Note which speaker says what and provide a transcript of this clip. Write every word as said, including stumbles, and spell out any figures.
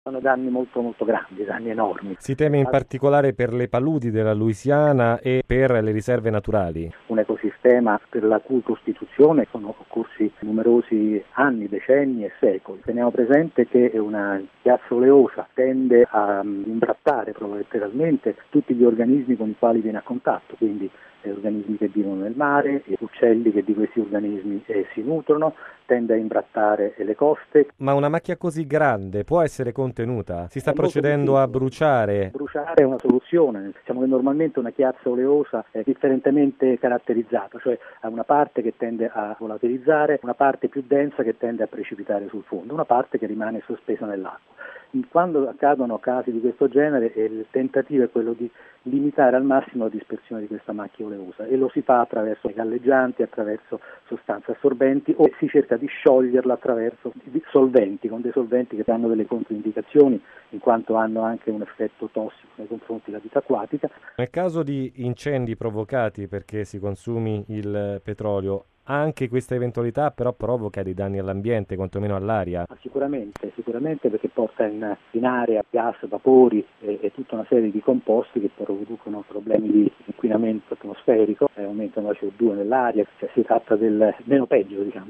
Speaker 1: Sono danni molto molto grandi, danni enormi.
Speaker 2: Si teme in particolare per le paludi della Louisiana e per le riserve naturali.
Speaker 1: Un ecosistema per la cui costituzione sono occorsi numerosi anni, decenni e secoli. Teniamo presente che una chiazza oleosa tende a imbrattare letteralmente tutti gli organismi con i quali viene a contatto, quindi organismi che vivono nel mare, uccelli che di questi organismi eh, si nutrono, tende a imbrattare le coste.
Speaker 2: Ma una macchia così grande può essere contenuta? Si sta
Speaker 1: È
Speaker 2: procedendo a bruciare?
Speaker 1: Bruciare è una soluzione, diciamo che normalmente una chiazza oleosa è differentemente caratterizzata, cioè ha una parte che tende a volatilizzare, una parte più densa che tende a precipitare sul fondo, una parte che rimane sospesa nell'acqua. Quando accadono casi di questo genere il tentativo è quello di limitare al massimo la dispersione di questa macchia oleosa e lo si fa attraverso galleggianti, attraverso sostanze assorbenti o si cerca di scioglierla attraverso solventi, con dei solventi che danno delle controindicazioni in quanto hanno anche un effetto tossico nei confronti della vita acquatica.
Speaker 2: Nel caso di incendi provocati perché si consumi il petrolio, anche questa eventualità però provoca dei danni all'ambiente, quantomeno all'aria?
Speaker 1: Sicuramente, sicuramente perché porta in, in aria gas, vapori e, e tutta una serie di composti che producono problemi di inquinamento atmosferico, e aumentano la C O due nell'aria, cioè si tratta del meno peggio, diciamo.